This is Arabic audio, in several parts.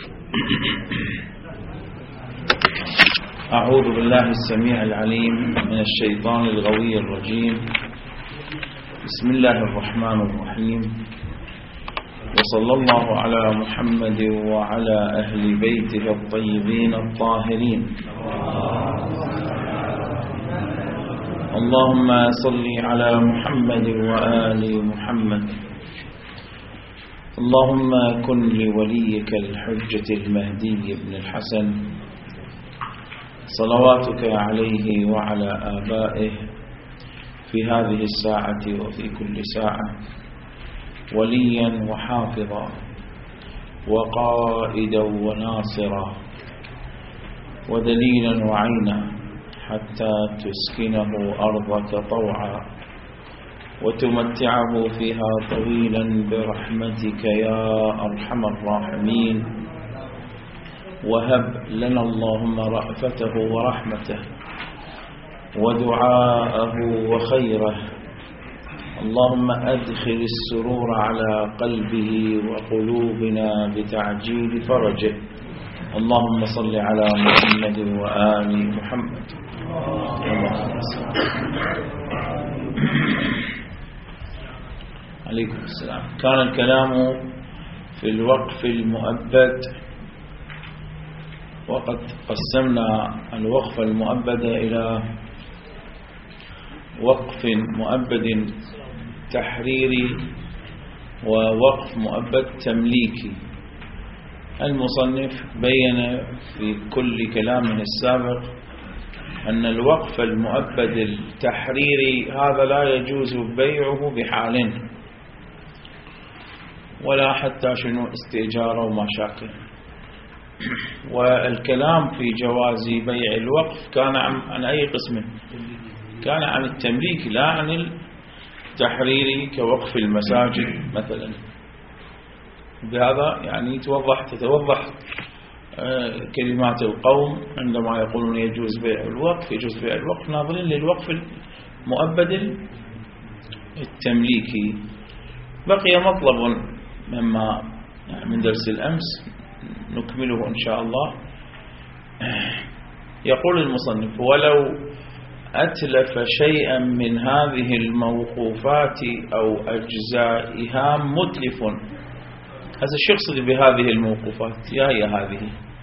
أعوذ بالله السميع العليم من الشيطان الغوي الرجيم. بسم الله الرحمن الرحيم، وصلى الله على محمد وعلى أهل بيته الطيبين الطاهرين. اللهم صل على محمد وآل محمد. اللهم كن لوليك الحجة المهدي بن الحسن صلواتك عليه وعلى آبائه في هذه الساعة وفي كل ساعة وليا وحافظا وقائدا وناصرا ودليلا وعينا حتى تسكنه أرضك طوعا وتمتعه فيها طويلا برحمتك يا أرحم الراحمين. وهب لنا اللهم رأفته ورحمته ودعاءه وخيره. اللهم أدخل السرور على قلبه وقلوبنا بتعجيل فرجه. اللهم صل على محمد وآل محمد. عليكم السلام. كان الكلام في الوقف المؤبد، وقد قسمنا الوقف المؤبد إلى وقف مؤبد تحريري ووقف مؤبد تمليكي. المصنف بين في كل كلامه السابق أن الوقف المؤبد التحريري هذا لا يجوز بيعه بحال ولا حتى شنو استئجاره ومشاكل. والكلام في جواز بيع الوقف كان عن أي قسم؟ كان عن التمليك لا عن التحريري كوقف المساجد مثلا. بهذا يعني تتوضح كلمات القوم عندما يقولون يجوز بيع الوقف. يجوز بيع الوقف ناظرين للوقف المؤبد التمليكي. بقي مطلب مما من درس الأمس نكمله إن شاء الله. يقول المصنف: ولو أتلف شيئا من هذه الموقوفات أو أجزائها متلف. هذا الشيء يقصد بهذه الموقوفات يا هي هذه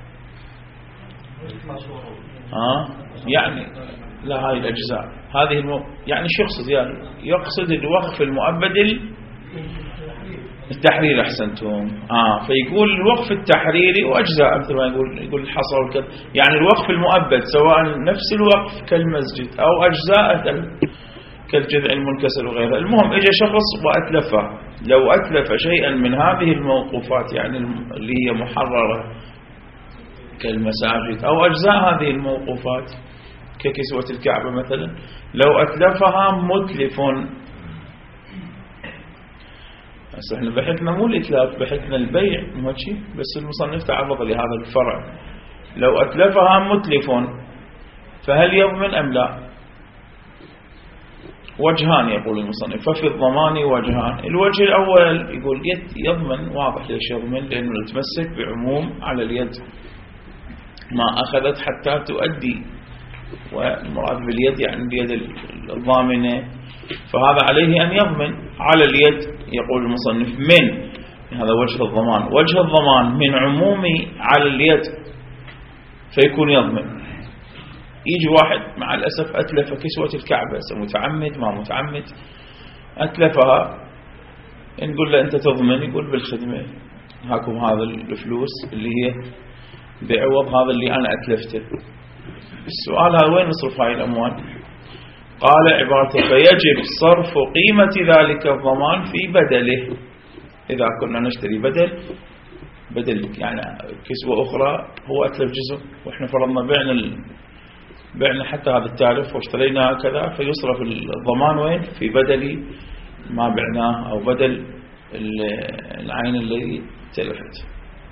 يعني لا هذه الأجزاء هذه يعني شو يقصد؟ يعني يقصد الوقف المؤبد التحرير. أحسنتم. فيقول الوقف التحريري وأجزاء مثل ما يقول الحصى والكذا. يعني الوقف المؤبد سواء نفس الوقف كالمسجد أو أجزاء كالجذع المنكسر وغيرها. المهم إجا شخص وأتلفه. لو أتلف شيئا من هذه الموقوفات يعني اللي هي محررة كالمساجد أو أجزاء هذه الموقوفات ككسوة الكعبة مثلا، لو أتلفها متلف. احنا بحثنا مو الإتلاف، بحثنا البيع مو شيء، بس المصنف تعرض لهذا الفرع. لو أتلفها متلف فهل يضمن أم لا؟ وجهان يقول المصنف. ففي الضمان وجهان. الوجه الأول يقول يضمن. واضح ليش يضمن؟ لأنه يتمسك بعموم على اليد ما أخذت حتى تؤدي، والمراد باليد يعني اليد الضامنة، فهذا عليه أن يضمن على اليد. يقول المصنف من هذا وجه الضمان. وجه الضمان من عموم على اليد فيكون يضمن. يجي واحد مع الأسف أتلف كسوة الكعبة، متعمد ما متعمد أتلفها، نقول له أنت تضمن؟ يقول بالخدمة، هاكم هذا الفلوس اللي هي بعوض هذا اللي أنا أتلفته. السؤال هذا وين نصرف هاي الأموال؟ قال عبارته: فيجب صرف قيمة ذلك الضمان في بدله. إذا كنا نشتري بدل يعني كسوة أخرى هو أتلف جزء وإحنا فرضنا بعنا حتى هذا التالف واشترينا كذا، فيصرف الضمان وين؟ في بدل ما بعناه أو بدل العين الذي تلفت.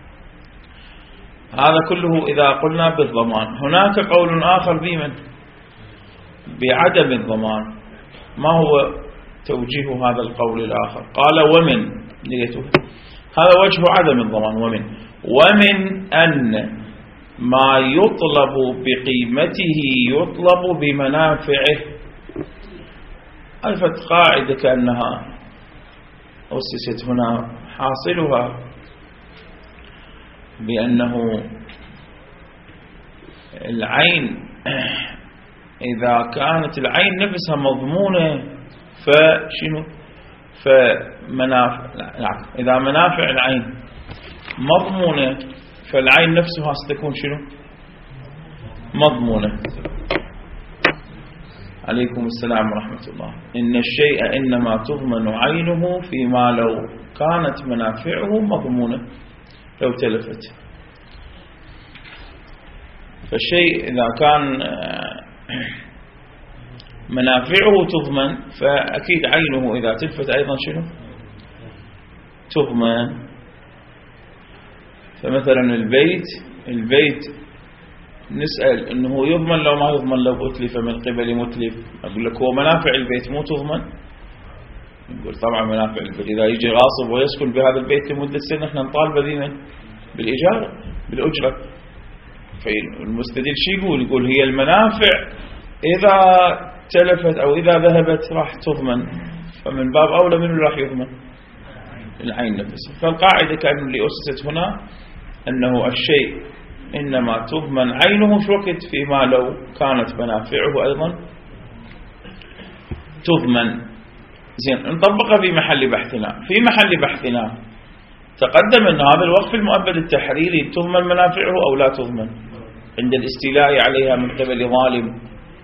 هذا كله إذا قلنا بالضمان. هناك قول آخر بمن؟ بعدم الضمان. ما هو توجيه هذا القول الآخر؟ قال: ومن ليته. هذا وجه عدم الضمان. ومن أن ما يطلب بقيمته يطلب بمنافعه. ألفت قاعدة كأنها أسست هنا، حاصلها بأنه العين إذا كانت العين نفسها مضمونة فشنو؟ إذا منافع العين مضمونة فالعين نفسها ستكون شنو؟ مضمونة. عليكم السلام ورحمة الله. إن الشيء إنما تضمن عينه فيما لو كانت منافعه مضمونة لو تلفت. فالشيء إذا كان منافعه تضمن فأكيد عينه إذا تلفت أيضا شنو؟ تضمن. فمثلا البيت نسأل إنه يضمن لو ما يضمن لو أتلف من قبل متلف. أقول لك هو منافع البيت مو تضمن؟ نقول طبعا منافع البيت إذا يجي غاصب ويسكن بهذا البيت لمدة سنة احنا نطالبه بمن؟ بالإيجار بالأجرة. فالمستدل شي يقول هي المنافع إذا تلفت أو إذا ذهبت راح تضمن، فمن باب أولى من راح يضمن العين نفسها. فالقاعدة كان اللي أسست هنا أنه الشيء إنما تضمن عينه في وقت فيما لو كانت منافعه أيضا تضمن. زين، نطبقها في محل بحثنا. في محل بحثنا تقدم أن هذا الوقف المؤبد التحريري تضمن منافعه أو لا تضمن عند الاستيلاء عليها من قبل ظالم.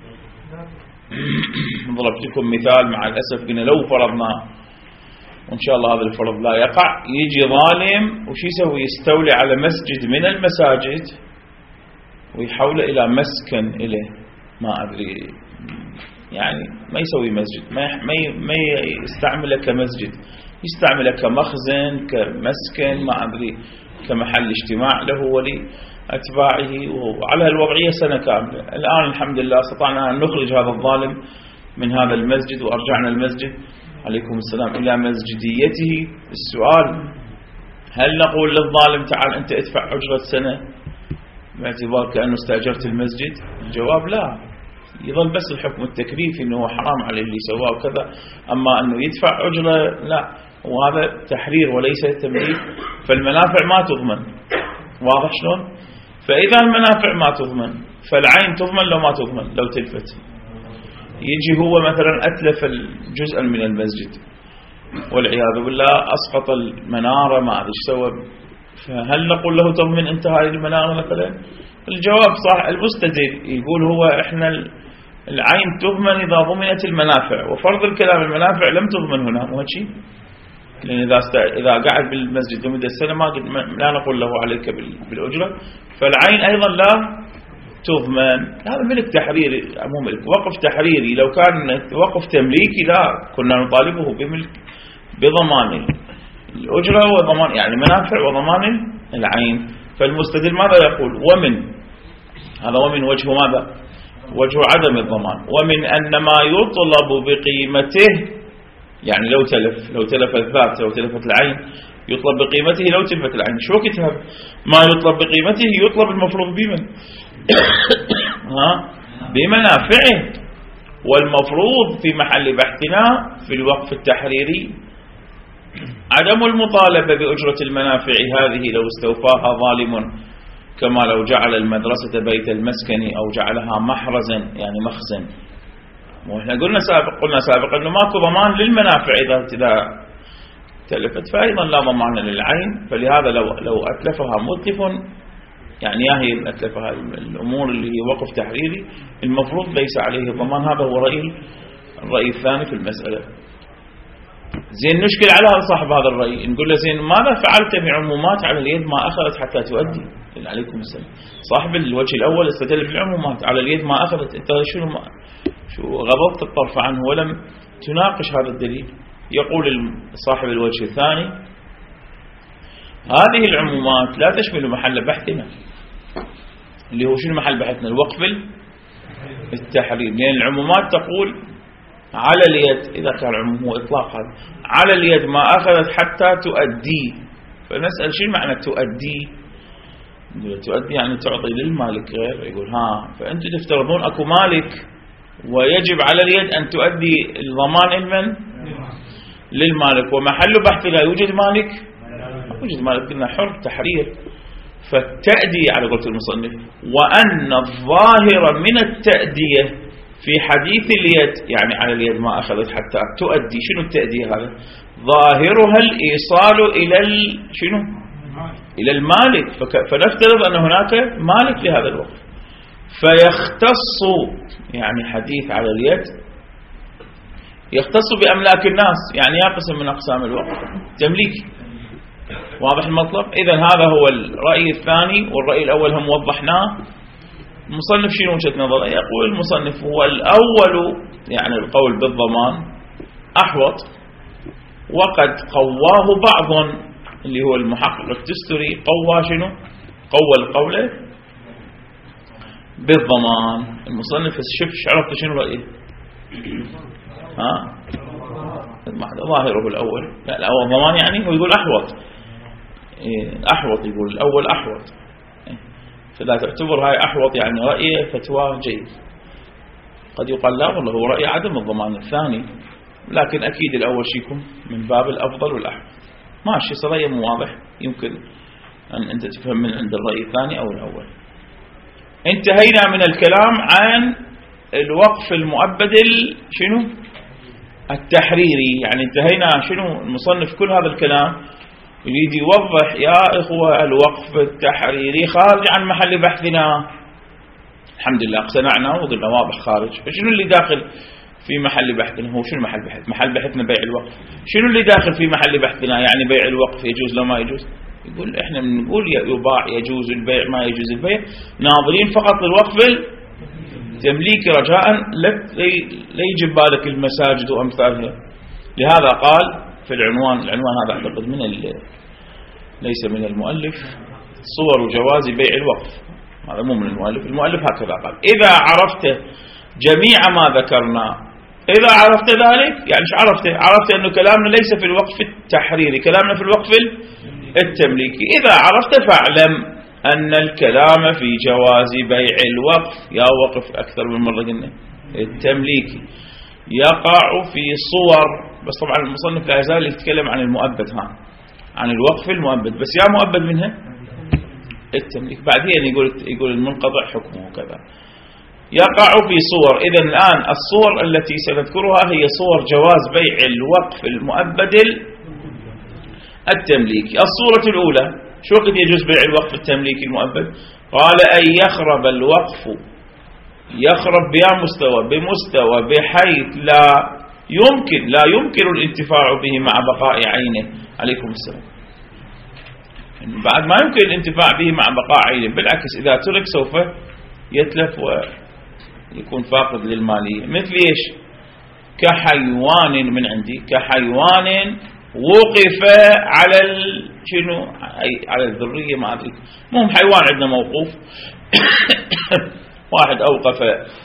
ضربت لكم مثال مع الأسف، قلنا لو فرضنا وإن شاء الله هذا الفرض لا يقع، يجي ظالم وش يسوي؟ يستولي على مسجد من المساجد ويحوله إلى مسكن إليه، ما أدري يعني ما يسوي مسجد، ما يستعمله كمسجد، يستعمله كمخزن كمسكن ما أدري كمحل اجتماع له ولأتباعه. وعلى الوضعية سنة كاملة. الآن الحمد لله استطعنا أن نخرج هذا الظالم من هذا المسجد وأرجعنا المسجد عليكم السلام إلى مسجديته. السؤال، هل نقول للظالم تعال أنت ادفع أجرة سنة باعتبار كأنه استأجرت المسجد؟ الجواب لا، يظل بس الحكم التكليفي أنه حرام عليه اللي سواه وكذا، أما أنه يدفع أجرة لا، وهذا تحرير وليس تمليك. فالمنافع ما تضمن، واضح شلون؟ فإذا المنافع ما تضمن فالعين تضمن لو ما تضمن لو تلفت. يجي هو مثلا أتلف جزءا من المسجد والعياذ بالله، أسقط المنارة ما أدري ايش سوى، فهل نقول له تضمن انت هذه المنارة مثلا؟ الجواب صح. المستدل يقول هو احنا العين تضمن إذا ضمنت المنافع، وفرض الكلام المنافع لم تضمن هنا، مو هيك؟ لأن إذا قعد بالمسجد لمدة سنة لا نقول له عليك بالأجرة، فالعين أيضا لا تضمن. هذا ملك تحريري، مو ملك، وقف تحريري. لو كان وقف تمليكي لا كنا نطالبه بملك بضمان الأجرة وضمان يعني منافع وضمان العين. فالمستدل ماذا يقول؟ ومن هذا ومن وجه ماذا؟ وجه عدم الضمان. ومن أن ما يطلب بقيمته، يعني لو تلف الذات لو تلفت العين يطلب بقيمته لو تلفت العين. شو وقتها ما يطلب بقيمته؟ يطلب المفروض بمن؟ بمنافعه. والمفروض في محل بحثنا في الوقف التحريري عدم المطالبة بأجرة المنافع هذه لو استوفاها ظالم، كما لو جعل المدرسة بيت المسكن أو جعلها محرزا يعني مخزن. وإحنا قلنا سابقا أنه ماكو ضمان للمنافع إذا تلفت، فأيضا لا ضمان للعين. فلهذا لو أتلفها متلف يعني هي أتلفها الأمور اللي هي وقف تحريري المفروض ليس عليه ضمان. هذا هو الرأي الثاني في المسألة. زين، نشكل على صاحب هذا الرأي، نقول له زين ماذا فعلت بعمومات على اليد ما أخذت حتى تؤدي؟ عليكم السلام. صاحب الوجه الأول استدل بالعمومات على اليد ما أخذت، أنت شو غضبت الطرف عنه ولم تناقش هذا الدليل. يقول صاحب الوجه الثاني هذه العمومات لا تشمل محل بحثنا، اللي هو شنو محل بحثنا؟ الوقف التحرير. لأن العمومات تقول على اليد، إذا كان العموم هو إطلاق هذا على اليد ما أخذت حتى تؤدي. فنسأل شنو معنى تؤدي؟ تؤدي يعني تعطي للمالك غير. يقول فأنتم تفترضون أكو مالك ويجب على اليد أن تؤدي الضمان لمن؟ للمالك، ومحل بحث لا يوجد مالك، يوجد مالك، قلنا حر تحرير. فالتأدية على قولة المصنف، وأن الظاهر من التأدية في حديث اليد يعني على اليد ما أخذت حتى تؤدي. شنو التأدية هذا؟ ظاهرها الإيصال إلى شنو؟ إلى المالك. فنفترض أن هناك مالك لهذا الوقف، فيختص يعني حديث على اليد يختص بأملاك الناس، يعني يقسم من أقسام الوقف تمليكي. واضح المطلب؟ إذن هذا هو الرأي الثاني، والرأي الأول هم وضحناه. المصنف شنو وجهة نظره؟ يقول المصنف هو الأول يعني القول بالضمان أحوط، وقد قواه بعض اللي هو المحقق التستري قوى شنو؟ قوى القول بالضمان. المصنف شوف عرفت شنو رأيه؟ ظاهره الأول، لا الأول ضمان يعني هو يقول أحوط، أحوط يقول الأول أحوط، فلا تعتبر هاي أحوط يعني رأيه فتوى جيد. قد يقال لا والله هو رأي عدم الضمان الثاني، لكن أكيد الأول شيكم من باب الأفضل والأحوط. ماشي صريح واضح، يمكن أن أنت تفهم من عند الرأي الثاني أو الأول. انتهينا من الكلام عن الوقف المؤبد شنو؟ التحريري. يعني انتهينا شنو المصنف كل هذا الكلام يريد يوضح يا إخوة الوقف التحريري خارج عن محل بحثنا. الحمد لله اقتنعنا وقلنا واضح خارج. فشنو اللي داخل في محل بحثنا؟ هو شنو محل بحث؟ محل بحثنا بيع الوقف. شنو اللي داخل في محل بحثنا؟ يعني بيع الوقف يجوز لو ما يجوز؟ يقول احنا بنقول يباع يجوز البيع ما يجوز البيع، ناظرين فقط للوقف التمليكي رجاء لا يجي بالك المساجد وامثالها. لهذا قال في العنوان هذا اعتقد من ليس من المؤلف، صور جواز بيع الوقف، هذا مو من المؤلف هكذا قال: إذا عرفت جميع ما ذكرنا، إذا عرفت ذلك يعني عرفت أنه كلامنا ليس في الوقف التحريري، كلامنا في الوقف التمليكي. إذا عرفت فاعلم أن الكلام في جواز بيع الوقف، يا وقف أكثر من مرة قلنا التمليكي، يقع في صور. بس طبعا المصنف لا يزال يتكلم عن المؤبد، عن الوقف المؤبد، بس يا مؤبد منها التمليك. بعدين يقول المنقطع حكمه كذا. يقع في صور. إذن الآن الصور التي سنذكرها هي صور جواز بيع الوقف المؤبد التمليكي. الصورة الأولى شو قد يجوز بيع الوقف التمليكي المؤبد؟ قال أن يخرب الوقف، يخرب بمستوى بحيث لا يمكن الانتفاع به مع بقاء عينه. عليكم السلام. بعد ما يمكن الانتفاع به مع بقاء عينه، بالعكس إذا ترك سوف يتلف ويكون فاقد للمالية. مثل إيش؟ كحيوان من عندي، كحيوان وقف على شنو؟ على الذرية، ما أدري، مهم حيوان عندنا موقوف واحد أوقف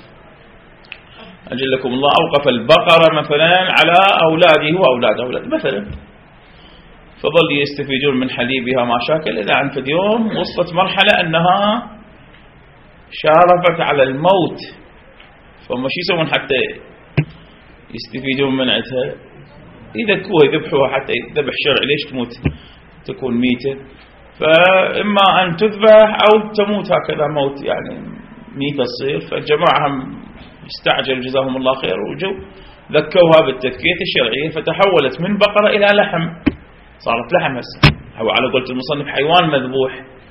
أجلكم الله، أوقف البقرة مثلا على أولاده وأولاد مثلا، فظل يستفيدون من حليبها ما شاكل، إذا عن في اليوم وصلت مرحلة أنها شارفت على الموت، فما شو يسوون حتى يستفيدون من عندها؟ يذكوها يذبحوها حتى ذبح شرعي. ليش تموت تكون ميتة؟ فإما أن تذبح أو تموت هكذا موت يعني ميتة تصير. فالجماعة هم استعجلوا جزاهم الله خير وجو ذكوها بالتذكية الشرعية، فتحولت من بقرة إلى لحم، صارت لحم هسه، أو على قولة المصنف حيوان مذبوح.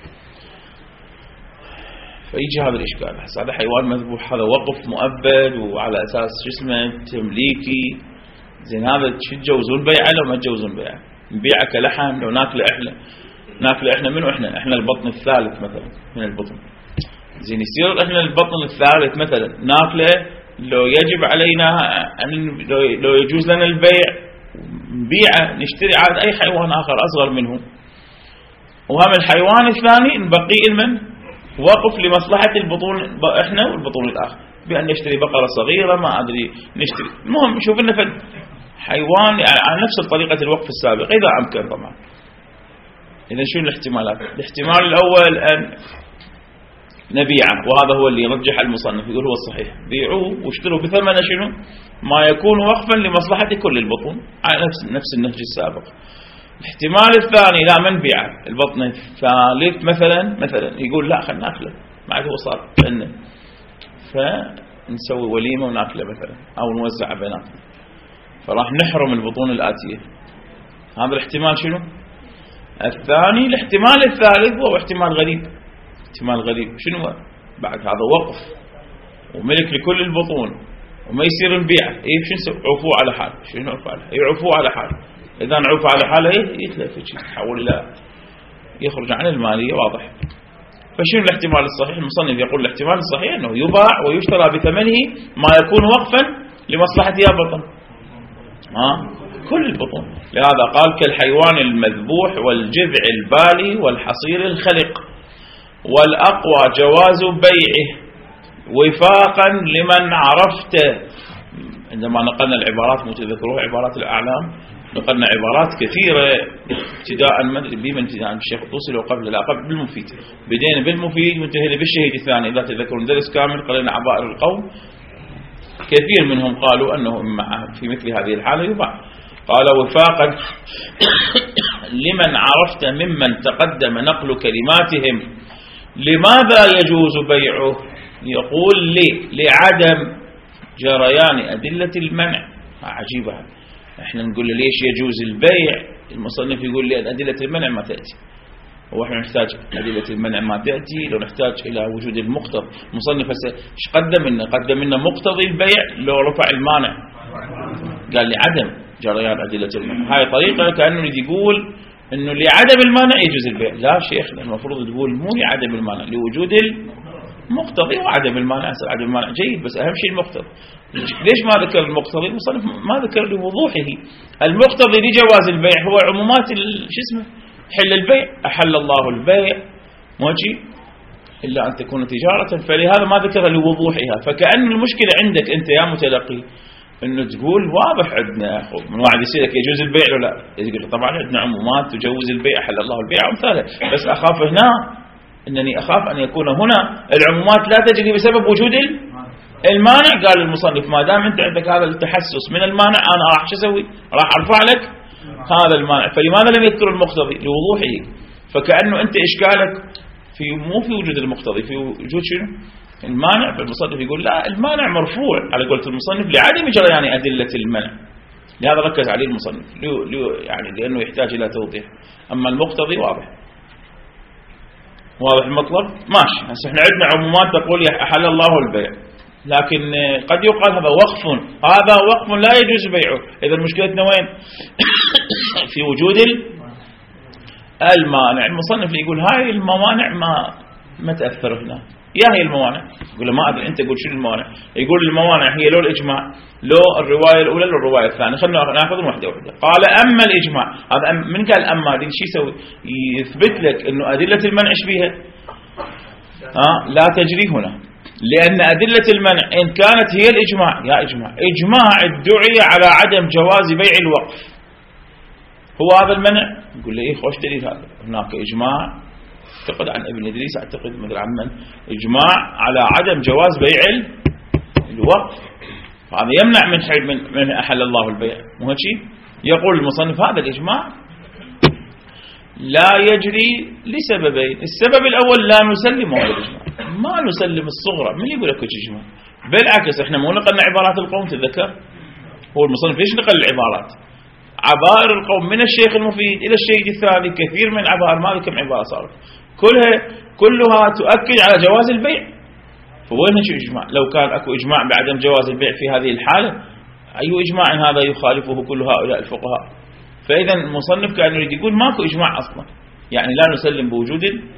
فيجي هذا الإشكال، هذا حيوان مذبوح، هذا وقف مؤبد وعلى أساس اسمه تمليكي، زين هذا شو تجوزون بيعه لو ما تجوزون بيعه؟ نبيعه كلحم لو ناكله احنا منو؟ احنا البطن الثالث مثلا من البطن، زين يصير احنا البطن الثالث مثلا ناكله، لو يجب علينا لو يجوز لنا البيع نبيعه، نشتري عاد اي حيوان اخر اصغر منه، وهم الحيوان الثاني نبقي المن وقف لمصلحة البطون احنا والبطون الاخر، بأن نشتري بقرة صغيرة ما ادري نشتري، المهم شوف لنا حيوان على نفس طريقة الوقف السابق إذا أمكن طبعا. إذا شو الاحتمالات؟ الاحتمال الأول أن نبيعه، وهذا هو اللي يرجح المصنف، يقول هو الصحيح، بيعوه واشتروا بثمن شنو؟ ما يكون وقفا لمصلحة كل البطون على نفس النهج السابق. الاحتمال الثاني لا ما نبيعه، البطن الثالث مثلا يقول لا خلنا ناكله بعد هو صار لنا، فنسوي وليمة وناكله مثلا أو نوزع بيناتنا، فراح نحرم البطون الآتية. هذا الاحتمال شنو؟ الثاني. الاحتمال الثالث هو احتمال غريب. احتمال غريب شنو هو؟ بعد هذا وقف وملك لكل البطون وما يصير نبيعه، شو نسوي؟ عفو على حال. شنو عفو على حال؟ يعفو على حال. إذا عفو على حاله يتلف يتحول إلى يخرج عن المالية، واضح. فشنو الاحتمال الصحيح؟ المصنف يقول الاحتمال الصحيح أنه يباع ويشترى بثمنه ما يكون وقفا لمصلحة يا بطن كل البطون. لهذا قال كالحيوان المذبوح والجذع البالي والحصير الخلق، والأقوى جواز بيعه وفاقا لمن عرفت. عندما نقلنا العبارات متذكروها عبارات الأعلام، نقلنا عبارات كثيرة ابتداء بمن ابتداء الشيخ الطوسي وقبل لا قبل بالمفيد، بدينا بالمفيد وانتهينا بالشهيد الثاني. إذا تذكرون درس كامل قلنا عبائر القوم كثير منهم قالوا أنه في مثل هذه الحالة يباع. قال وفاقا لمن عرفت ممن تقدم نقل كلماتهم لماذا يجوز بيعه؟ يقول لعدم جريان أدلة المنع. عجيبة، احنا نقول ليش يجوز البيع، المصنف يقول لي أدلة المنع ما تأتي. واحنا نحتاج أدلة المنع ما تأتي لو نحتاج إلى وجود المقتضى. المصنف ايش قدم لنا مقتضي البيع لو رفع المانع، قال لي عدم جريان أدلة المنع. هاي طريقة كأنه يقول انه لعدم المانع يجوز البيع. لا شيخ، المفروض تقول مو لعدم المانع، لوجود المقتضي وعدم المانع. عدم المانع جيد بس اهم شيء المقتضي. ليش ما ذكر المقتضي؟ المصنف ما ذكر لوضوحه. المقتضي لجواز البيع هو عمومات شو اسمه حل البيع، احل الله البيع موجي الا ان تكون تجارة، فلهذا ما ذكر لوضوحها. فكأن المشكلة عندك انت يا متلقي انه تقول واضح عندنا من واحد يسألك يجوز البيع ولا لا، يقول طبعا عندنا عمومات تجوز البيع، حل الله البيع وامثاله، بس اخاف هنا انني اخاف ان يكون هنا العمومات لا تجري بسبب وجود المانع. قال المصنف ما دام انت عندك هذا التحسس من المانع انا راح شو اسوي؟ راح ارفع لك هذا المانع. فلماذا لم يذكر المقتضي؟ لوضوحه. فكأنه انت اشكالك مو في وجود المقتضي، في وجود شنو؟ المانع. فالمصنف يقول لا، المانع مرفوع على قولة المصنف لعدم جريان أدلة المنع، لهذا ركز عليه المصنف يعني لأنه يحتاج إلى توضيح. أما المقتضي واضح المطلب ماشي. هسه احنا عندنا عمومات تقول أحل الله البيع، لكن قد يقال هذا وقف لا يجوز بيعه. إذا مشكلتنا وين؟ في وجود المانع. المصنف يقول هاي الموانع ما تأثر هنا. هي الموانع. يقول له ما أدري أنت قول شو الموانع. يقول الموانع هي لو الإجماع لو الرواية الأولى لو الرواية الثانية. خلنا نأخذ واحدة. قال أما الإجماع، هذا من قال أما دي شو يسوي؟ يثبت لك إنه أدلة المنع إيش بيها؟ لا تجري هنا، لأن أدلة المنع إن كانت هي الإجماع يا إجماع ادعي على عدم جواز بيع الوقف، هو هذا المنع. يقول لي خوش دليل هذا. هناك إجماع اعتقد عن ابن إدريس، اعتقد مدري عن من، إجماع على عدم جواز بيع الوقف، هذا يمنع من أحل الله البيع. مو هيك؟ يقول المصنف هذا الإجماع لا يجري لسببين. السبب الأول لا نسلم هذا الإجماع، ما نسلم الصغرى. من يقول لك إجماع؟ بالعكس احنا مو نقلنا عبارات القوم، تذكر هو المصنف ليش نقل العبارات؟ عبائر القوم من الشيخ المفيد إلى الشيخ الثاني، كثير من عبائر، ما كم عبارة صارت كلها تؤكد على جواز البيع. فوين إجماع؟ لو كان أكو إجماع بعدم جواز البيع في هذه الحالة، أي إجماع هذا يخالفه كل هؤلاء الفقهاء؟ فإذا المصنف كان يريد يقول ماكو إجماع أصلا، يعني لا نسلم بوجود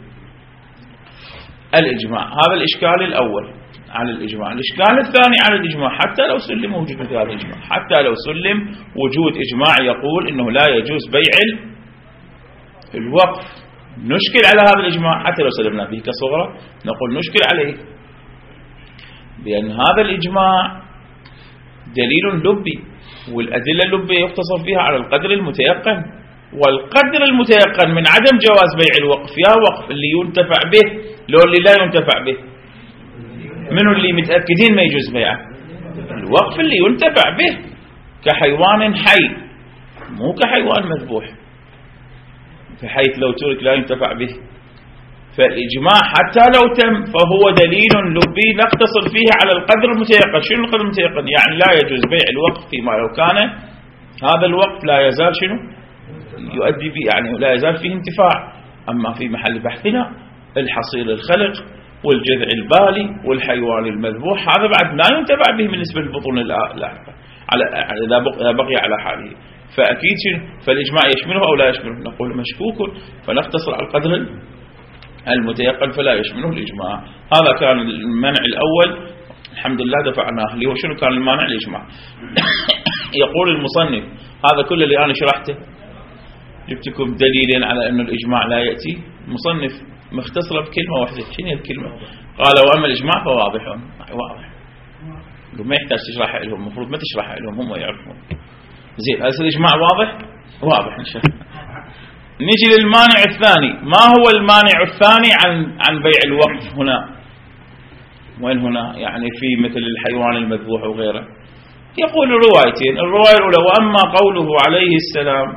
الإجماع. هذا الإشكال الأول على الإجماع. الإشكال الثاني على الإجماع، حتى لو سلم وجود مثل هذا الإجماع، حتى لو سلم وجود إجماع يقول إنه لا يجوز بيع الوقف، نشكل على هذا الإجماع. حتى لو سلمنا به كصغرى نقول نشكل عليه، بأن هذا الإجماع دليل لبي، والأدلة اللبية يقتصر فيها على القدر المتيقن، والقدر المتيقن من عدم جواز بيع الوقف يا وقف اللي ينتفع به لو اللي لا ينتفع به. منو اللي متأكدين ما يجوز بيعه؟ الوقف اللي ينتفع به كحيوان حي مو كحيوان مذبوح، بحيث لو ترك لا ينتفع به. فالإجماع حتى لو تم فهو دليل لبي نقتصر فيه على القدر المتيقن. شنو القدر المتيقن؟ يعني لا يجوز بيع الوقف فيما لو كان هذا الوقف لا يزال شنو يؤدي به، يعني لا يزال فيه انتفاع. أما في محل بحثنا الحصيل الخلق والجذع البالي والحيوان المذبوح هذا بعد لا ينتفع به بالنسبة للبطون اللاحقة إذا بقي على حاله. فأكيد فالإجماع يشمله أو لا يشمله؟ نقول مشكوك، فنقتصر على القدر المتيقن فلا يشمله الإجماع. هذا كان المنع الأول، الحمد لله دفعناه. اللي هو شنو كان المانع؟ الإجماع. يقول المصنف هذا كل اللي أنا شرحته جبت لكم دليلين على أن الإجماع لا يأتي. المصنف مختصرة بكلمة واحدة. شنو الكلمة؟ قال وأما الإجماع فواضح. واضح، ما يحتاج تشرحها لهم، المفروض ما تشرحها لهم، هم يعرفون. زين، هذا الإجماع واضح؟ واضح إن شاء الله. نجي للمانع الثاني. ما هو المانع الثاني عن بيع الوقف هنا؟ وين هنا؟ يعني في مثل الحيوان المذبوح وغيره. يقول الروايتين. الرواية الأولى وأما قوله عليه السلام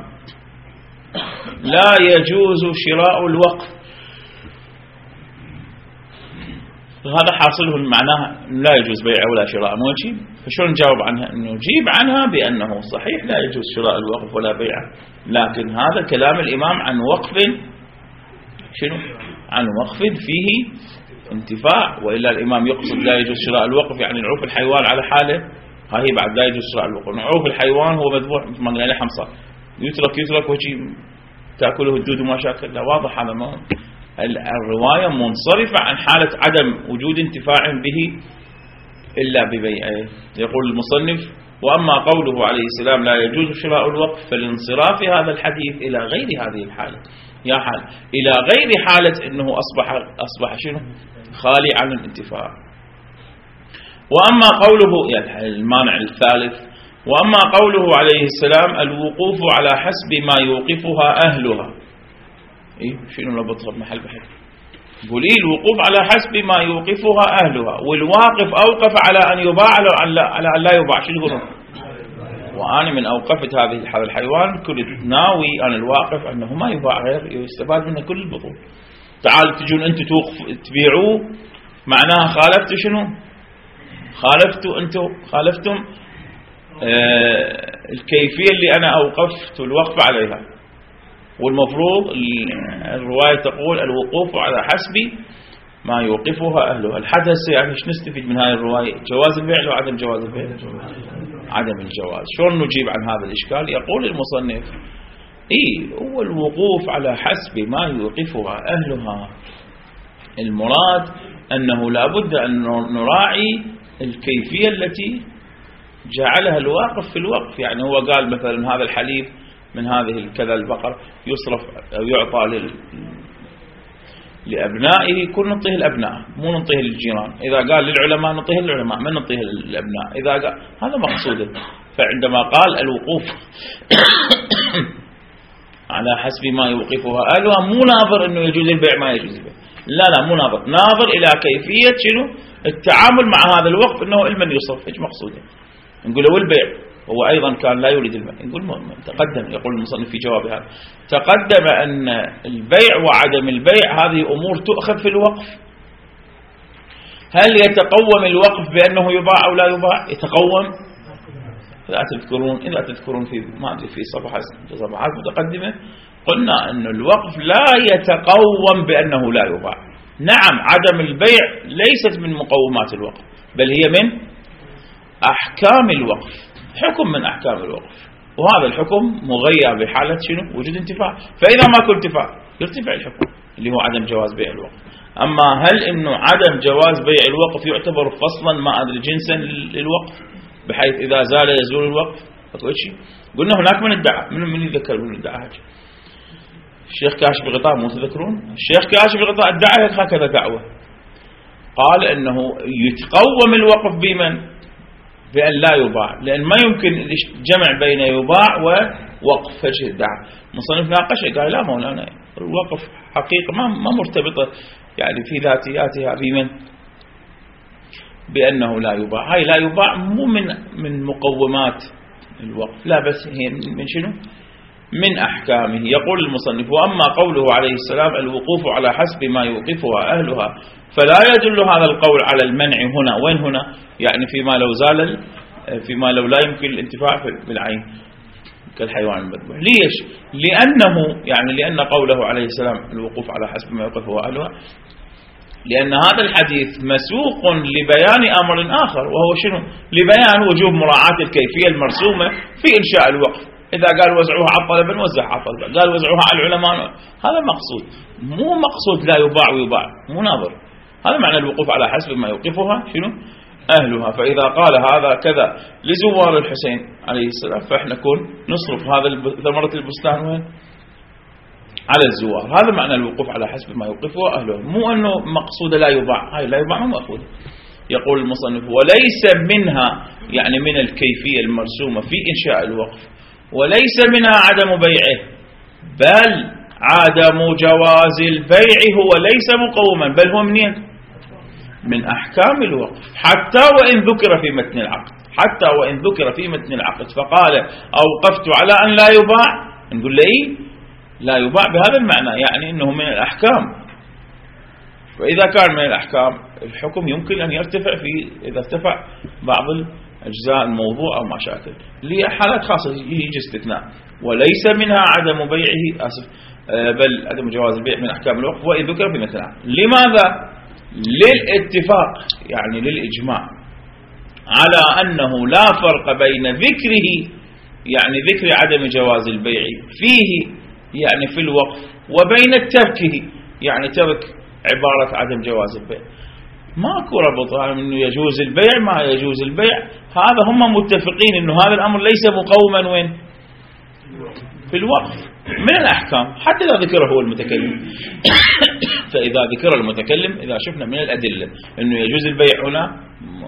لا يجوز شراء الوقف، هذا حاصله معناها لا يجوز بيع ولا شراء. مو نجيب؟ فشو نجاوب عنها؟ نجيب عنها بأنه صحيح لا يجوز شراء الوقف ولا بيعه، لكن هذا كلام الإمام عن وقف شنو؟ عن وقف فيه انتفاع، وإلا الإمام يقصد لا يجوز شراء الوقف يعني نعوف الحيوان على حاله، هاي بعد لا يجوز شراء الوقف. نعوف الحيوان هو مذبوح مثل ما قلنا لحم صار يترك وجي تأكله الدود وما شاكل. لا، واضح هذا. ما الرواية منصرفة عن حالة عدم وجود انتفاع به إلا ببيعه. يقول المصنف وأما قوله عليه السلام لا يجوز شراء الوقف فالانصراف هذا الحديث إلى غير هذه الحالة. يا حال إلى غير حالة أنه أصبح شنو؟ خالي عن الانتفاع. وأما قوله يعني المانع الثالث وأما قوله عليه السلام الوقوف على حسب ما يوقفها أهلها. شنو نربطها بمحل بحث؟ قولي الوقوف على حسب ما يوقفها أهلها، والواقف أوقف على أن يباع على أن لا يباع. شنو يقولون؟ وأنا من أوقفت هذا الحيوان كنت ناوي أنا الواقف أنه ما يباع غير يستفاد منه كل البطون. تعال تجون أنتم تبيعوه معناها خالفتوا شنو؟ خالفتم الكيفية اللي أنا أوقفت الوقف عليها. والمفروض الرواية تقول الوقوف على حسب ما يوقفها أهلها. الحدث يعني ايش نستفيد من هذه الرواية؟ جواز البيع أو عدم جواز البيع؟ عدم الجواز. شلون نجيب عن هذا الإشكال؟ يقول المصنف هو الوقوف على حسب ما يوقفها أهلها، المراد أنه لابد أن نراعي الكيفية التي جعلها الواقف في الوقف. يعني هو قال مثلا هذا الحليب من هذه كذا البقر يصرف أو يعطى لأبنائه، يكون نعطيه الأبناء مو نعطيه للجيران. إذا قال للعلماء نعطيه للعلماء، من نعطيه للأبناء. إذا قال هذا مقصوده. فعندما قال الوقوف على حسب ما يوقفها أهلها مو ناظر أنه يجوز البيع ما يجوز البيع، لا مو ناظر إلى كيفية شنو التعامل مع هذا الوقف، أنه لمن يصرف. إيش مقصوده؟ نقول له البيع، هو أيضا كان لا يريد البيع. نقول تقدم، يقول المصنف في جواب هذا تقدم أن البيع وعدم البيع هذه أمور تؤخذ في الوقف. هل يتقوم الوقف بأنه يباع أو لا يباع؟ يتقوم. إذا تذكرون في ما أدري في صفحات متقدمة قلنا أن الوقف لا يتقوم بأنه لا يباع. نعم، عدم البيع ليست من مقومات الوقف، بل هي من أحكام الوقف، حكم من أحكام الوقف، وهذا الحكم مغير بحالة شنو؟ وجود انتفاع. فإذا ما كنت انتفاع يرتفع الحكم اللي هو عدم جواز بيع الوقف. أما هل إنه عدم جواز بيع الوقف يعتبر فصلا ما أدري جنسا للوقف بحيث إذا زال يزول الوقف؟ أقول شيء قلنا هناك من ادعى، من يتذكر من ادعى الشيخ كاشف الغطاء، مو تذكرون؟ الشيخ كاشف الغطاء ادعى هكذا دعوة، قال إنه يتقوم الوقف بمن؟ بأن لا يباع، لأن ما يمكن الجمع بين يباع وقف فجه الدعاء. مصنف ناقشه قال لا مولانا الوقف حقيقة ما مرتبطة يعني في ذاتياتها بمن بأنه لا يباع. هاي لا يباع مو من مقومات الوقف، لا بس هي من شنو؟ من أحكامه. يقول المصنف: وأما قوله عليه السلام الوقوف على حسب ما يوقفها أهلها، فلا يدل هذا القول على المنع هنا. وين هنا؟ يعني فيما لو لا يمكن الانتفاع بالعين كالحيوان المذبوح. ليش؟ لأن قوله عليه السلام الوقوف على حسب ما يوقفها أهلها، لأن هذا الحديث مسوق لبيان أمر آخر، وهو شنو؟ لبيان وجوب مراعاة الكيفية المرسومة في إنشاء الوقف. إذا قال وزعوها على الطلبة نوزعها على الطلبة، قال وزعوها على العلماء، هذا مقصود، مو مقصود لا يباع ويباع، مو ناظر. هذا معنى الوقوف على حسب ما يوقفها شنو؟ أهلها. فإذا قال هذا كذا لزوار الحسين عليه السلام، فإحنا نكون نصرف هذا ثمرة البستان وين؟ على الزوار. هذا معنى الوقوف على حسب ما يوقفه أهله، مو أنه مقصود لا يباع. هاي لا يباع مو مأخوذ. يقول المصنف: وليس منها يعني من الكيفية المرسومة في إنشاء الوقف، وليس منها عدم بيعه، بل عدم جواز البيع هو ليس مقوما، بل هو من أحكام الوقف، حتى وإن ذكر في متن العقد. حتى وإن ذكر في متن العقد فقال أوقفت على أن لا يباع، نقول له لا يباع بهذا المعنى، يعني أنه من الأحكام. وإذا كان من الأحكام الحكم يمكن أن يرتفع إذا ارتفع بعض الأجزاء الموضوع أو ما شاكل، لحالات خاصة يجي استثناء. وليس منها عدم بيعه بل عدم جواز البيع من أحكام الوقف وإن ذكر في مثلها. لماذا؟ للاتفاق يعني للإجماع على أنه لا فرق بين ذكره يعني ذكر عدم جواز البيع فيه يعني في الوقف، وبين تركه يعني ترك عبارة عدم جواز البيع. ماكو ربط انه يجوز البيع ما يجوز البيع، هذا هم متفقين انه هذا الامر ليس مقوما وين؟ في الوقف من الاحكام، حتى اذا ذكره هو المتكلم. فاذا ذكر المتكلم، اذا شفنا من الادله انه يجوز البيع هنا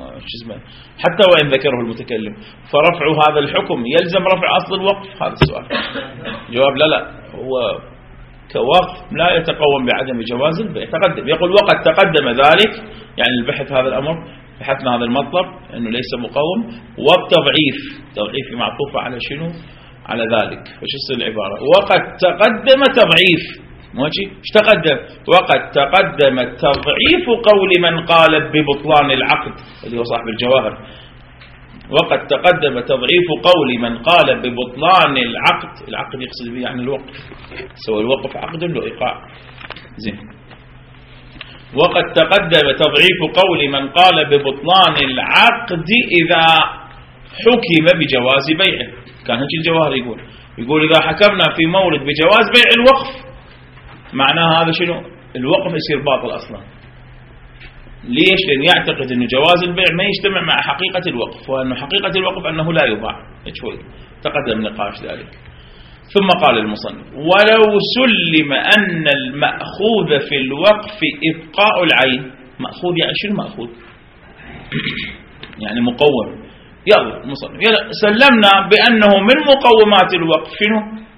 حتى وان ذكره المتكلم، فرفع هذا الحكم يلزم رفع اصل الوقف؟ هذا السؤال. جواب لا، هو كوقف لا يتقوم بعدم جواز البيع. تقدم يقول: وقد تقدم ذلك، يعني البحث هذا الأمر، بحثنا هذا المطلب أنه ليس مقوم. والتضعيف معطوفة على شنو؟ على ذلك. فش يصير العبارة؟ وقد تقدم تضعيف، ماشي؟ ايش تقدم؟ وقد تقدم تضعيف قول من قال ببطلان العقد، اللي هو صاحب الجواهر. وقد تقدم تضعيف قول من قال ببطلان العقد يقصد به يعني الوقف، سواء الوقف عقد له إيقاع. زين. وقد تقدم تضعيف قول من قال ببطلان العقد إذا حكم بجواز بيعه. كان هيك الجواهر يقول إذا حكمنا في مورد بجواز بيع الوقف، معناها هذا شنو؟ الوقف يصير باطل أصلا. ليش؟ لأن يعتقد أن جواز البيع ما يجتمع مع حقيقة الوقف، وأن حقيقة الوقف أنه لا يباع. شوي تقدم نقاش ذلك. ثم قال المصنف: ولو سلم أن المأخوذ في الوقف إبقاء العين. مأخوذ يعني شنو مأخوذ؟ يعني مقوم. يلا المصنف سلمنا بأنه من مقومات الوقف شنو؟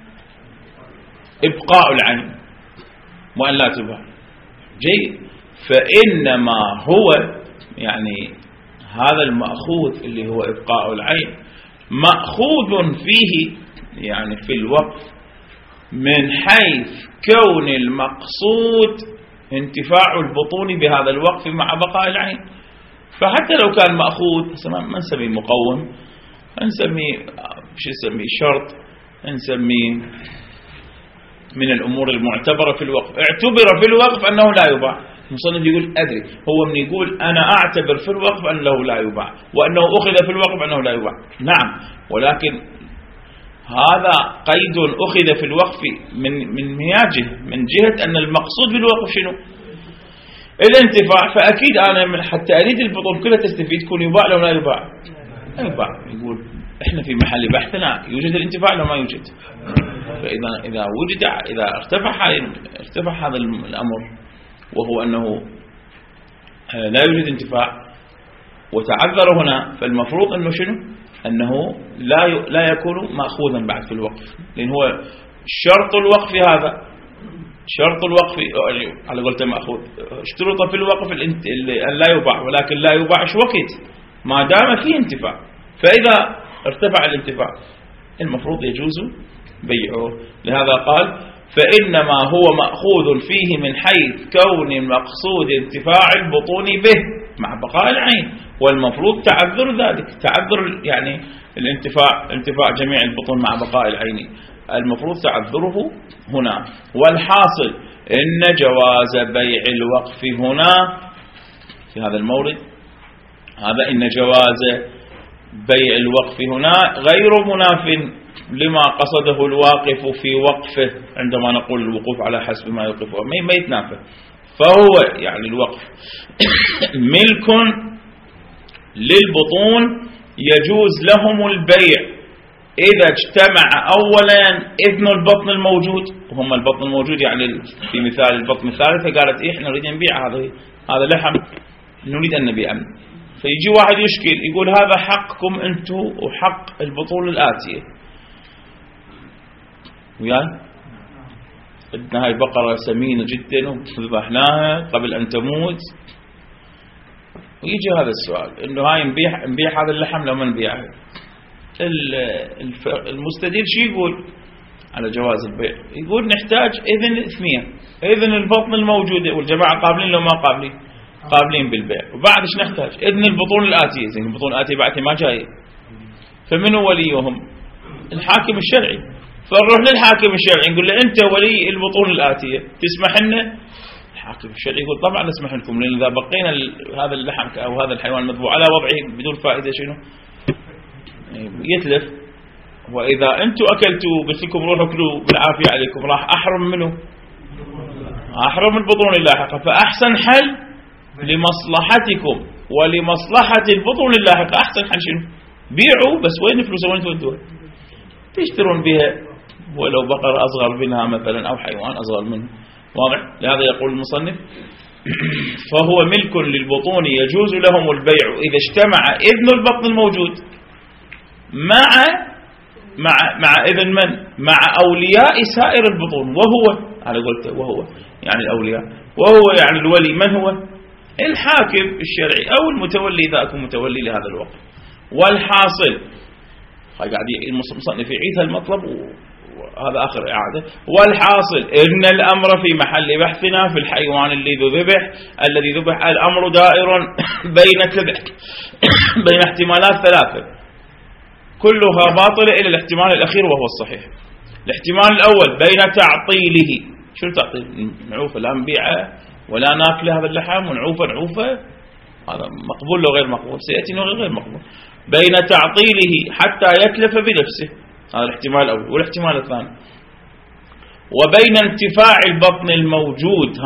إبقاء العين وأن لا تباع. جيد. فإنما هو يعني هذا المأخوذ اللي هو إبقاء العين مأخوذ فيه يعني في الوقف من حيث كون المقصود انتفاع البطون بهذا الوقف مع بقاء العين. فحتى لو كان مأخوذ ما نسميه مقوم، نسميه شرط، نسميه من الأمور المعتبرة في الوقف. اعتبر في الوقف أنه لا يباع. المصنف يقول أدري، هو من يقول أنا أعتبر في الوقف أنه لا يباع، وأنه أخذ في الوقف أنه لا يباع. نعم، ولكن هذا قيد أخذ في الوقف من من جهة أن المقصود بالوقف شنو؟ الانتفاع. فأكيد أنا من حتى أريد البطون كلها تستفيد تكون يباع لو لا يباع. لا يباع. يقول إحنا في محل بحثنا يوجد الانتفاع لو ما يوجد. فإذا وجد، إذا ارتفع هذا الأمر وهو أنه لا يوجد انتفاع وتعذر هنا، فالمفروض أنه شنو؟ أنه لا يكون مأخوذا بعد في الوقف، لأن هو شرط الوقف هذا شرط الوقف على قولته مأخوذ، اشترط في الوقف أن لا يباع، ولكن لا يباع وقت ما دام فيه انتفاع. فإذا ارتفع الانتفاع المفروض يجوز بيعه. لهذا قال فإنما هو مأخوذ فيه من حيث كون المقصود انتفاع البطون به مع بقاء العين، والمفروض تعذر ذلك، تعذر يعني انتفاع جميع البطون مع بقاء العين، المفروض تعذره هنا. والحاصل إن جواز بيع الوقف هنا في هذا المورد، هذا إن جواز بيع الوقف هنا غير مناف لما قصده الواقف في وقفه، عندما نقول الوقوف على حسب ما يوقفه ما يتنافى. فهو يعني الوقف ملك للبطون يجوز لهم البيع إذا اجتمع أولا إذن البطن الموجود، وهم البطن الموجود يعني في مثال البطن الثالثة قالت إحنا نريد أن نبيع هذا لحم، نريد أن نبيع. فيجي واحد يشكل يقول هذا حقكم أنتم وحق البطون الآتية، وياي عندنا هاي بقرة سمينة جدا وذبحناها قبل أن تموت، ويجي هذا السؤال إنه هاي نبيع هذا اللحم لو ما نبيعه. المستدل شو يقول على جواز البيع؟ يقول نحتاج إذن اثنين، إذن البطن الموجودة والجماعة قابلين لو ما قابلين بالبيع، وبعد ايش نحتاج؟ إذن البطون الآتية. زين البطون الآتية بعد ما جاية، فمن هو وليهم؟ الحاكم الشرعي. فنروح للحاكم الشرعي نقول له أنت ولي البطون الآتية تسمح لنا؟ الحاكم الشرعي يقول طبعا نسمح لكم، لأن إذا بقينا هذا اللحم أو هذا الحيوان المذبوح على وضعه بدون فائدة شنو؟ يتلف. وإذا أنتم أكلتوا قلت لكم روحوا كلوا بالعافية عليكم، راح أحرم منه؟ أحرم البطون اللاحقة. فأحسن حل لمصلحتكم ولمصلحة البطون اللاحقة، أحسن حل شنو؟ بيعوا، بس وين فلوسه وين تودوها؟ تشترون بها ولو بقرة أصغر منها مثلا أو حيوان أصغر منه. واضح؟ لهذا يقول المصنف فهو ملك للبطون يجوز لهم البيع إذا اجتمع إذن البطن الموجود مع إذن من؟ مع أولياء سائر البطون، وهو على قولته وهو يعني الأولياء، وهو يعني الولي من هو؟ الحاكم الشرعي أو المتولي إذا أكون متولي لهذا الوقت. والحاصل قاعد المصنف يعيد المطلب وهذا آخر إعادة. والحاصل إن الأمر في محل بحثنا في الحيوان الذي ذبح الأمر دائر بين احتمالات ثلاثة كلها باطلة إلى الاحتمال الأخير وهو الصحيح. الاحتمال الأول بين تعطيله، شو التعطيل؟ نعوفه لا نبيعه ولا ناكل هذا اللحم ونعوفه هذا مقبول لو غير مقبول، سيأتي غير مقبول. بين تعطيله حتى يتلف بنفسه، هذا الاحتمال الأول. والاحتمال الثاني وبين انتفاع البطن الموجود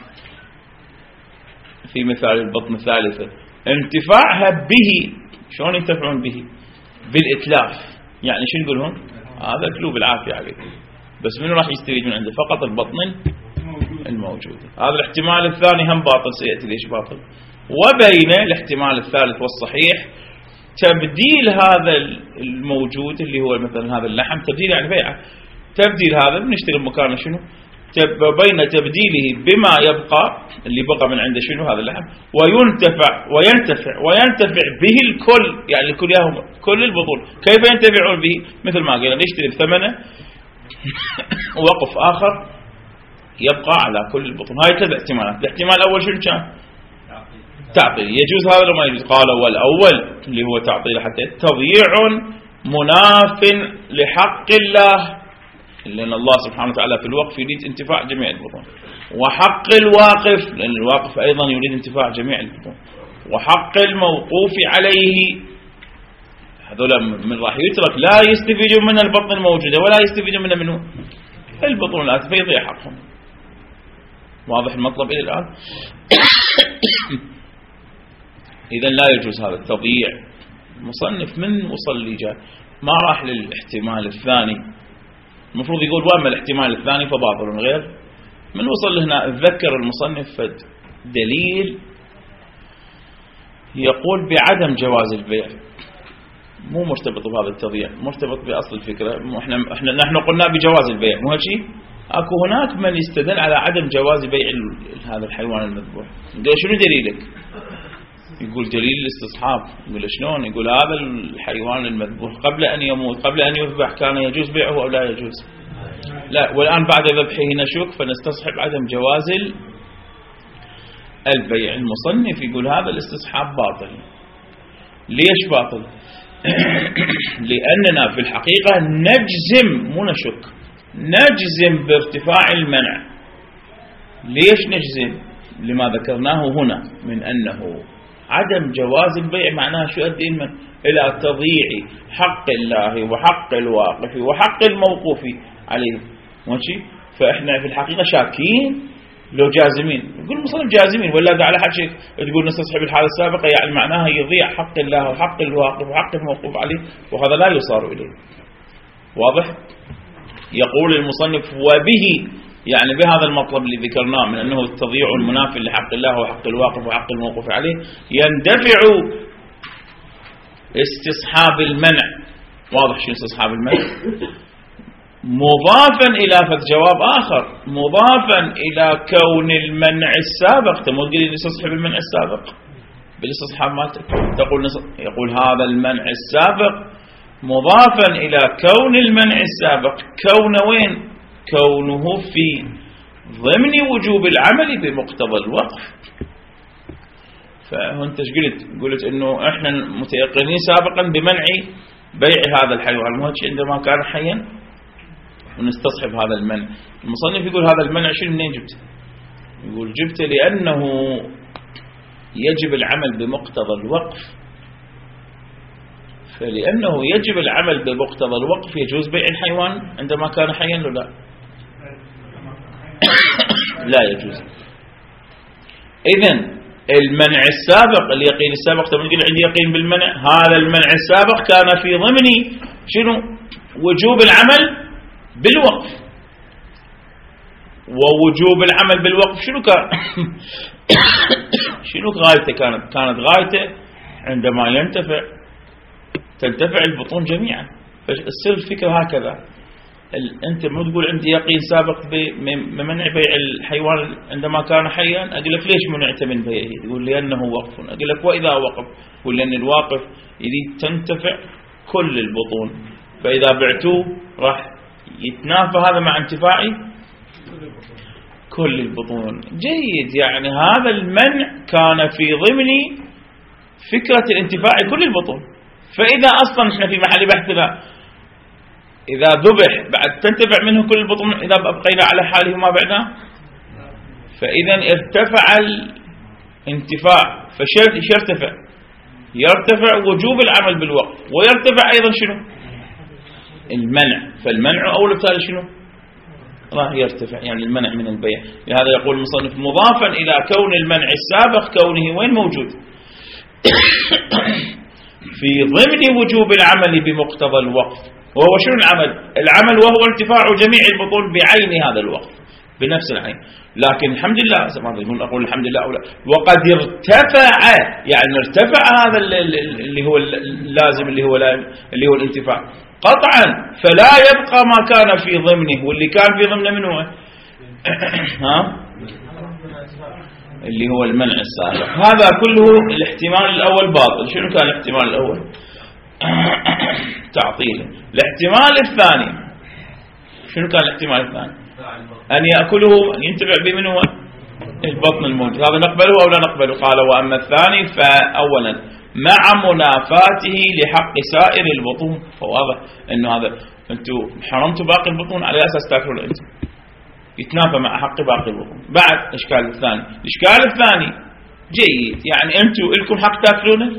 في مثال البطن الثالثة، انتفاعها به. شلون ينتفعون به؟ بالإتلاف. يعني شو نقولهم؟ هذا كلوا بالعافية عليكم، بس منو راح يستفيد من عنده؟ فقط البطن الموجود. هذا الاحتمال الثاني هم باطل، سيأتي ليش باطل. وبين الاحتمال الثالث والصحيح تبديل هذا الموجود اللي هو مثلا هذا اللحم، تبديل يعني بيعه، تبديل هذا بنشتري مكانه شنو؟ بين تبديله بما يبقى اللي بقى من عنده شنو هذا اللحم، وينتفع به الكل، يعني الكل ياهم كل البطون. كيف ينتفعون به؟ مثل ما قلنا نشتري بثمنه وقف آخر يبقى على كل البطون. هاي ثلاث احتمالات. الاحتمال الأول شنو كان؟ تعطيل. يجوز هذا ولا ما يجوز؟ قال والأول اللي هو تعطيل حتى تضييع مناف لحق الله، لأن الله سبحانه وتعالى في الوقف يريد انتفاع جميع البطون، وحق الواقف لأن الواقف أيضا يريد انتفاع جميع البطون، وحق الموقوف عليه. هذولا من راح يترك لا يستفيدون من البطن الموجودة ولا يستفيدون منه البطون الآتية، فيضيع حقهم. واضح المطلب إلى الآن؟ إذن لا يجوز هذا التضييع. مصنف من وصل لي جاء ما راح للاحتمال الثاني، المفروض يقول وأما الاحتمال الثاني فباطل غير. من وصل هنا ذكر المصنف دليل يقول بعدم جواز البيع، مو مرتبط بهذا التضييع، مرتبط بأصل الفكرة. نحن قلنا بجواز البيع، مو هالشيء؟ اكو هناك من يستدل على عدم جواز بيع هذا الحيوان المذبوح. قال شنو دليلك؟ يقول دليل الاستصحاب. يقول شلون؟ يقول هذا الحيوان المذبوح قبل أن يموت، قبل أن يذبح، كان يجوز بيعه أو لا يجوز؟ لا. والآن بعد ذبحه نشك، فنستصحب عدم جواز البيع. المصنف يقول هذا الاستصحاب باطل. ليش باطل؟ لأننا في الحقيقة نجزم، مو نشك، نجزم بارتفاع المنع. ليش نجزم؟ لما ذكرناه هنا من أنه عدم جواز البيع معناه شو يؤدي إلى تضييع حق الله وحق الواقف وحق الموقوف عليه، ماشي؟ فإحنا في الحقيقة شاكين لو جازمين. يقول المصنف جازمين، ولا إذا على حد شيء تقول نستصحب الحالة السابقة، يعني معناها يضيع حق الله وحق الواقف وحق الموقوف عليه، وهذا لا يصار إليه. واضح؟ يقول المصنف وبه، يعني بهذا المطلب اللي ذكرناه من أنه التضييع المنافي لحق الله وحق الواقف وحق الموقوف عليه، يندفع استصحاب المنع. واضح شو استصحاب المنع؟ مضافا إلى جواب آخر، مضافا إلى كون المنع السابق. تقول لي نستصحب المنع السابق بالاستصحاب مالتك، يقول هذا المنع السابق مضافا إلى كون المنع السابق. كون وين؟ كونه في ضمن وجوب العمل بمقتضى الوقف. فأنت قلت إنه إحنا متيقنين سابقا بمنع بيع هذا الحيوان المهجي عندما كان حيا، ونستصحب هذا المنع. المصنف يقول هذا المنع شنو منين جبته؟ يقول جبته لأنه يجب العمل بمقتضى الوقف. فلأنه يجب العمل بمقتضى الوقف يجوز بيع الحيوان عندما كان حيا ولا لا؟ لا يجوز. إذن المنع السابق، اليقين السابق، تقول عندي يقين بالمنع، هذا المنع السابق كان في ضمن شنو؟ وجوب العمل بالوقف. ووجوب العمل بالوقف شنو كان؟ شنو غايته؟ كانت غايته عندما تنتفع البطون جميعا. فالسر الفكرة هكذا. أنت مو تقول عندي يقين سابق بمنع بيع الحيوان عندما كان حيا، أقول لك ليش منعت من بيعه؟ تقول لأنه وقف. أقول لك وإذا وقف؟ تقول لأن الواقف يريد تنتفع كل البطون، فإذا بعتوه راح يتنافى هذا مع انتفاعي كل البطون. جيد، يعني هذا المنع كان في ضمن فكرة الانتفاع كل البطون. فإذا أصلا احنا في محل بحثنا إذا ذبح بعد تنتفع منه كل البطون، إذا أبقينا على حاله ما بعدنا، فإذا ارتفع الانتفاع. فشرط يرتفع وجوب العمل بالوقف، ويرتفع أيضا شنو؟ المنع. فالمنع أول بالتالي شنو؟ راح يرتفع، يعني المنع من البيع. لهذا يقول المصنف مضافا إلى كون المنع السابق، كونه وين موجود؟ في ضمن وجوب العمل بمقتضى الوقف. وهو شنو العمل؟ العمل وهو ارتفاع جميع البطون بعين هذا الوقف، بنفس العين. لكن الحمد لله، أقول الحمد لله أولا، وقد ارتفع، يعني ارتفع هذا اللي هو اللازم، اللي هو الانتفاع قطعا. فلا يبقى ما كان في ضمنه، واللي كان في ضمنه منه ها اللي هو المنع السابق. هذا كله الاحتمال الأول باطل. شنو كان الاحتمال الأول؟ تعطيله. الاحتمال الثاني شنو كان الاحتمال الثاني؟ أن يأكله، أن ينتفع به منه البطن الموجود. هذا نقبله أو لا نقبله؟ قال وأما الثاني فأولا مع منافاته لحق سائر البطون. فواضح أنه هذا أنتم حرمتوا باقي البطون على أساس تأكلون أنتم، يتنافى مع حق باقي البطون. بعد الإشكال الثاني جيد، يعني أنتم لكم حق تأكلونه؟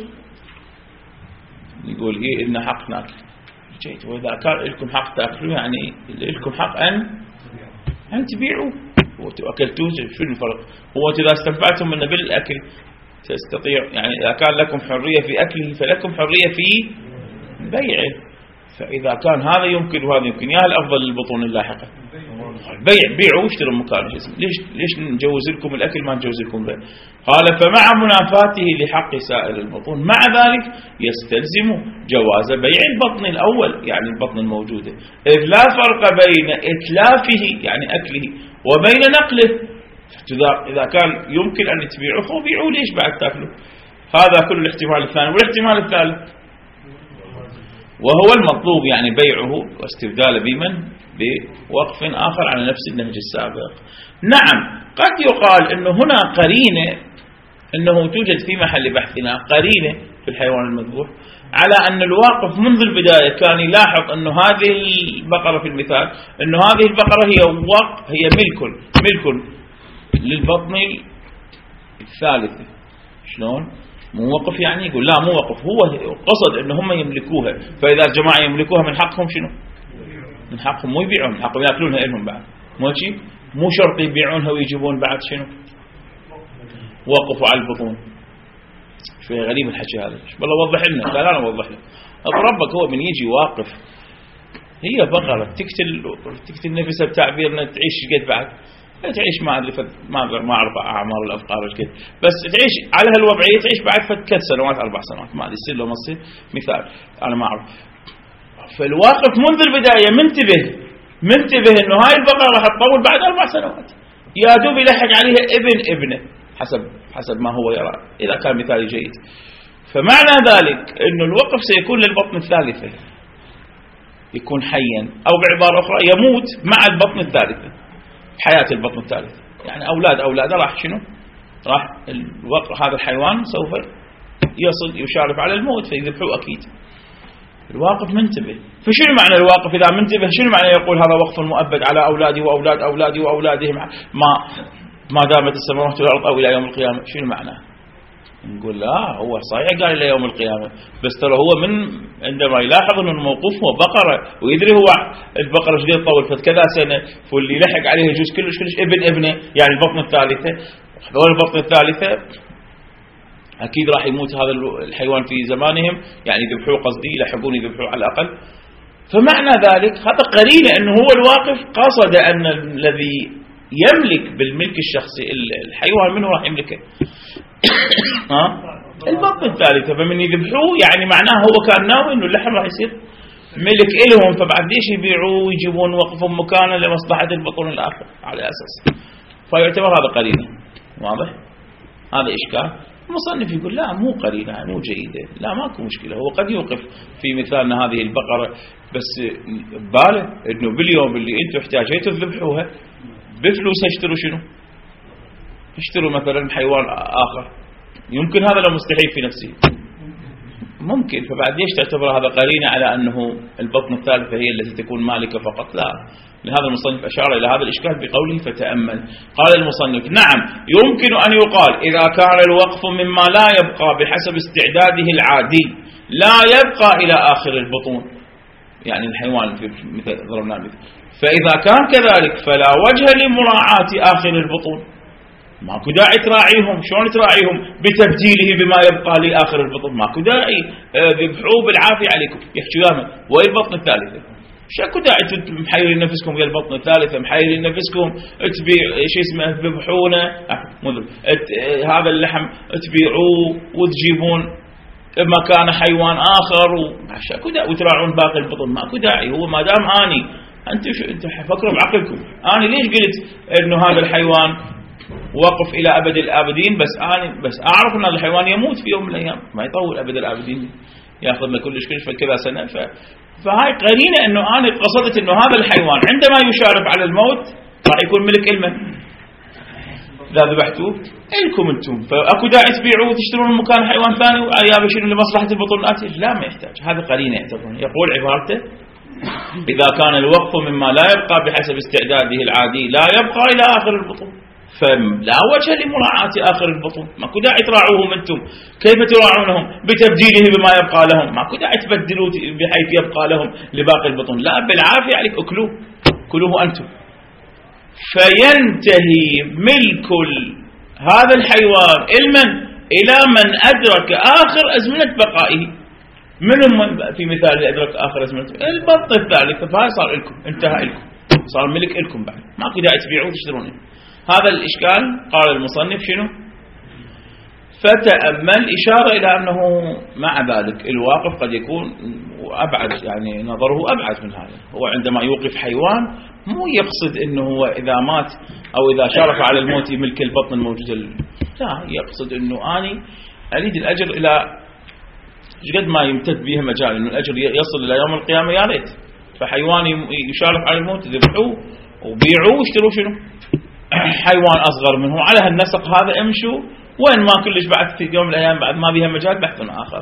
يقول إيه إن حق ناكل. جيد، وإذا كان لكم حق تأكلوه يعني لكم حق أن تبيعوا وأكلتوه. شو الفرق؟ هو إذا استنفعتم منه بالأكل تستطيع، يعني إذا كان لكم حرية في أكله فلكم حرية في بيعه. فإذا كان هذا يمكن وهذا يمكن، يا الأفضل للبطون اللاحقة؟ بيعوا واشتروا مكانه. ليش نجوز لكم الأكل ما نجوز لكم ذا؟ قال فمع منافاته لحق سائر البطون مع ذلك يستلزم جواز بيع البطن الأول يعني البطن الموجودة، إذ لا فرق بين إتلافه يعني أكله وبين نقله. إذا كان يمكن أن تبيعوه فبيعوا، ليش بعد تأكلوا؟ هذا كل الاحتمال الثاني. والاحتمال الثالث وهو المطلوب يعني بيعه واستبداله بمن؟ بوقف آخر على نفس النهج السابق. نعم قد يقال أنه هنا قرينة، أنه توجد في محل بحثنا قرينة في الحيوان المذبوح على أن الواقف منذ البداية كان يلاحظ أنه هذه البقرة في المثال، أنه هذه البقرة هي ملك للبطن الثالثة. شلون؟ مو وقف يعني يقول لا مو وقف، هو قصد أنه هم يملكوها، فإذا الجماعة يملكوها من حقهم شنو؟ من حقهم مو يبيعون، من حقهم يأكلونها إلهم بعد، مو شرط يبيعونها ويجيبون بعد شنو؟ وقفوا على البطون. شوية غريب الحكي هذا، والله وضح لنا. لا أنا وضح لنا. ربك هو من يجي واقف، هي بقرة تقتل نفسها بتعبيرنا، تعيش قد بعد تعيش ما أعرف أعمار الأفقار قد، بس تعيش على هالوضعية تعيش بعد فتكت سنوات 4 سنوات ما أدري يصير لو ما يصير مثال أنا ما أعرف. فالواقف منذ البداية منتبه إنه هاي البقرة راح تطول بعد 4 سنوات، يا دوب يلحق عليها ابنه حسب ما هو يرى إذا كان مثالي جيد. فمعنى ذلك إنه الوقف سيكون للبطن الثالثة، يكون حيا أو بعبارة أخرى يموت مع البطن الثالثة، حياة البطن الثالثة يعني أولاده راح شنو؟ راح هذا الحيوان سوف يشارف على الموت فيذبحوه أكيد. الواقف منتبه. فشنو معنى الواقف إذا منتبه؟ شنو معنى يقول هذا وقف مؤبد على أولادي وأولاد أولادي وأولادهم ما دامت السماوات والأرض أو إلى يوم القيامة؟ شنو معناه؟ نقول لا هو صحيح قال إلى يوم القيامة، بس ترى هو من عندما يلاحظ أن الموقوف هو بقرة ويدري هو البقرة شديد طول فكذا سنة، فاللي لحق عليه يجوز كلش ابنه يعني البطن الثالثة. هذول البطن الثالثة أكيد راح يموت هذا الحيوان في زمانهم، يعني يذبحوه قصدي يلحقون يذبحوه على الأقل. فمعنى ذلك هذا قرينة أنه هو الواقف قصد أن الذي يملك بالملك الشخصي الحيوان منه راح يملكه البطن الثالثة. فمن يذبحوه يعني معناه هو كان ناوي أنه اللحم راح يصير ملك إلهم، فبعد ليش يبيعوه ويجيبون وقفهم مكانه لمصلحة البطن الآخر على أساس. فيعتبر هذا قرينة. واضح؟ هذا إشكال. المصنف يقول لا مو قرينة مو جيدة، لا ماكو مشكلة. هو قد يوقف في مثالنا هذه البقرة، بس باله انه باليوم اللي انتم احتاجيتوا تذبحوها بفلوس اشتروا شنو؟ اشتروا مثلا حيوان آخر. يمكن هذا لو مستحيل في نفسه ممكن، فبعد ليش تعتبر هذا قرينة على أنه البطن الثالثة هي التي تكون مالكة فقط؟ لا. لهذا المصنف أشار إلى هذا الإشكال بقوله فتأمل. قال المصنف نعم يمكن أن يقال إذا كان الوقف مما لا يبقى بحسب استعداده العادي لا يبقى إلى آخر البطون، يعني الحيوان في مثل ضربنا مثل، فإذا كان كذلك فلا وجه لمراعاة آخر البطون. ماكو داعي تراعيهم. شلون تراعيهم؟ بتبديله بما يبقى لآخر البطن. ماكو داعي ذبحوه بالعافية عليكم. يحكي ياما وين البطن الثالثة؟ شاكو داعي محيرين نفسكم ويا البطن الثالثة، محيرين نفسكم تبيع شيء اسمه تذبحونه هذا اللحم تبيعوه وتجيبون مكان حيوان آخر شاكو داعي وتراعون باقي البطن. ماكو داعي. هو ما دام اني انتم فكروا بعقلكم، انا ليش قلت انه هذا الحيوان وقف إلى أبد الآبدين؟ بس أعرف أن هذا الحيوان يموت في يوم من الأيام، ما يطول أبد الآبدين، يأخذ من كل كذا سنة. فهاي قرينة أنه أنا قصدت أنه هذا الحيوان عندما يشارف على الموت راح يكون ملك المن. إذا ذبحتوه إلكم أنتم، فأكو داعي تبيعوه وتشترون مكان حيوان ثاني ويا بشير لمصلحة البطن الآتي؟ لا ما يحتاج. هذا قرينة يعتبرون. يقول عبارته إذا كان الوقف مما لا يبقى بحسب استعداده العادي لا يبقى إلى آخر البطن فلا وجه لمراعاة آخر البطون. ماكو داعي تراعوهم أنتم. كيف تراعونهم؟ بتبديله بما يبقى لهم. ماكو داعي تبدلوا بحيث يبقى لهم لباقي البطون، لا بالعافية عليك أكلوه، كلوه أنتم. فينتهي ملك هذا الحيوان إلى من أدرك آخر أزمنة بقائه. من في مثال أدرك آخر أزمنة البطن الثالث، فهذا صار لكم، انتهى لكم. صار ملك لكم بعد، ماكو داعي تبيعوه وتشترونه. هذا الإشكال قال المصنف شنو؟ فتأمل إشارة إلى أنه مع ذلك الواقف قد يكون أبعد، يعني نظره أبعد من هذا. هو عندما يوقف حيوان مو يقصد أنه هو إذا مات أو إذا شرف على الموت ملك البطن الموجود، لا، يقصد أنه أني أريد الأجر إلى قد ما يمتد به مجال، أنه الأجر يصل إلى يوم القيامة يا ريت. فحيوان يشارف على الموت ذبحوه وبيعوه واشتروا شنو؟ حيوان أصغر منه. على هالنسق هذا امشوا، وين ما كلش بعد في يوم من الأيام بعد ما بها مجال بحث آخر.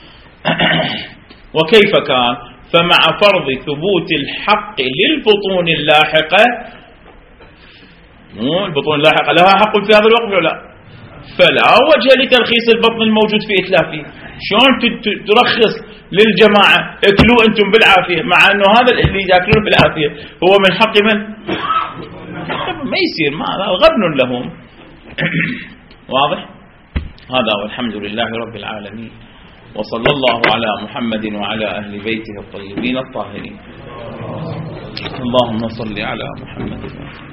وكيف كان؟ فمع فرض ثبوت الحق للبطون اللاحقة، مو البطون اللاحقة لها حق في هذا الوقت ولا لا؟ فلا وجه لترخيص البطن الموجود في إتلافه. شلون ترخص للجماعة اكلوا أنتم بالعافية، مع أنه هذا اللي يأكلون بالعافية هو من حق من؟ ما يصير، ما غبن لهم. واضح؟ هذا والحمد لله رب العالمين، وصلى الله على محمد وعلى أهل بيته الطيبين الطاهرين. اللهم صل على محمد.